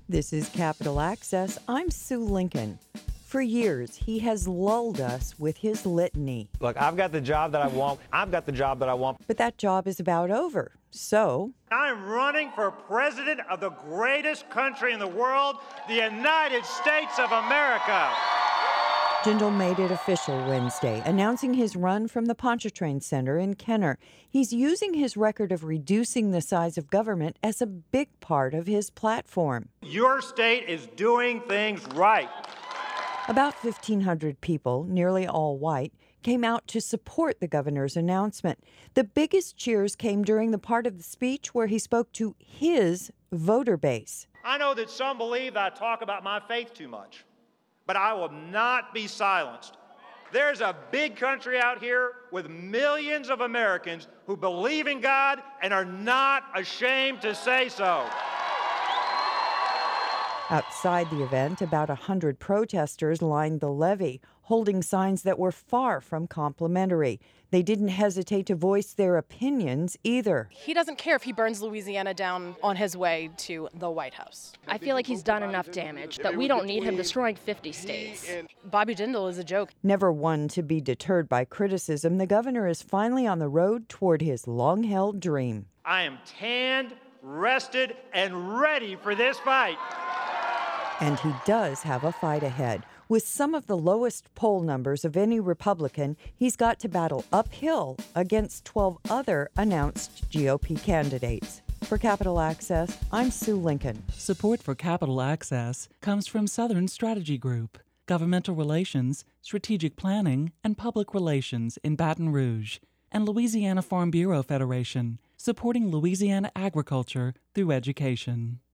This is Capital Access. I'm Sue Lincoln. For years, he has lulled us with his litany. Look, I've got the job that I want. I've got the job that I want. But that job is about over. So, I'm running for president of the greatest country in the world, the United States of America. Jindal made it official Wednesday, announcing his run from the Pontchartrain Center in Kenner. He's using his record of reducing the size of government as a big part of his platform. Your state is doing things right. About 1,500 people, nearly all white, came out to support the governor's announcement. The biggest cheers came during the part of the speech where he spoke to his voter base. I know that some believe that I talk about my faith too much, but I will not be silenced. There's a big country out here with millions of Americans who believe in God and are not ashamed to say so. Outside the event, about 100 protesters lined the levee, holding signs that were far from complimentary. They didn't hesitate to voice their opinions either. He doesn't care if he burns Louisiana down on his way to the White House. I feel like he's done enough damage that we don't need him destroying 50 states. Bobby Jindal is a joke. Never one to be deterred by criticism, the governor is finally on the road toward his long-held dream. I am tanned, rested, and ready for this fight. And he does have a fight ahead. With some of the lowest poll numbers of any Republican, he's got to battle uphill against 12 other announced GOP candidates. For Capital Access, I'm Sue Lincoln. Support for Capital Access comes from Southern Strategy Group, Governmental Relations, Strategic Planning, and Public Relations in Baton Rouge, and Louisiana Farm Bureau Federation, supporting Louisiana agriculture through education.